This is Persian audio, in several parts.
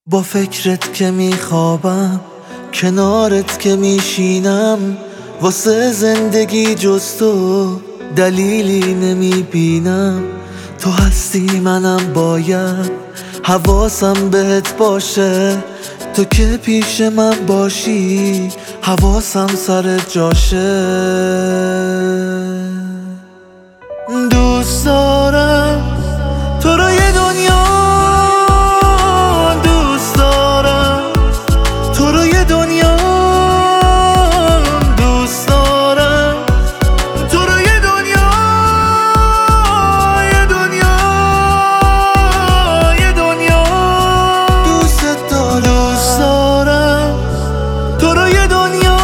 با فکرت که میخوابم، کنارت که میشینم، واسه زندگی جز تو دلیلی نمیبینم. تو هستی منم باید حواسم بهت باشه، تو که پیش من باشی حواسم سر جاشه. دوست دارم تو رو یه دنیا، دوست دارم تو رو یه دنیا، دوست دارم تو رو یه دنیا، یه دنیا، یه دنیا. دوست دارم تو رو یه دنیا،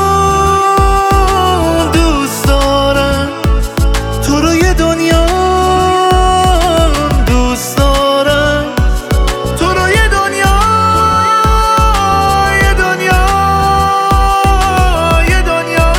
دوست دارم تو رو یه دنیا، دوست دارم تو رو یه دنیا، یه دنیا، یه دنیا.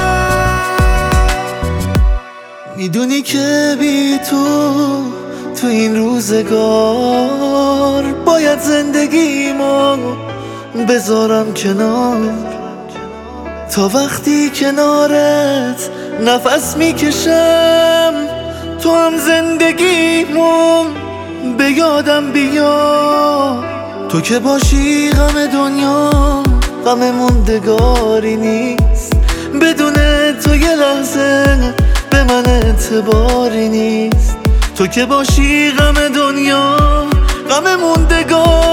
میدونی که بی تو این روزگار باید زندگیمو بذارم کنار، تا وقتی کنارت نفس میکشم تو هم زندگیمو به یادم بیا. تو که باشی غم دنیا غم موندگاری نیست، بدون تو یه لحظه به من اعتباری نیست. تو که باشی غم دنیا غم موندگاری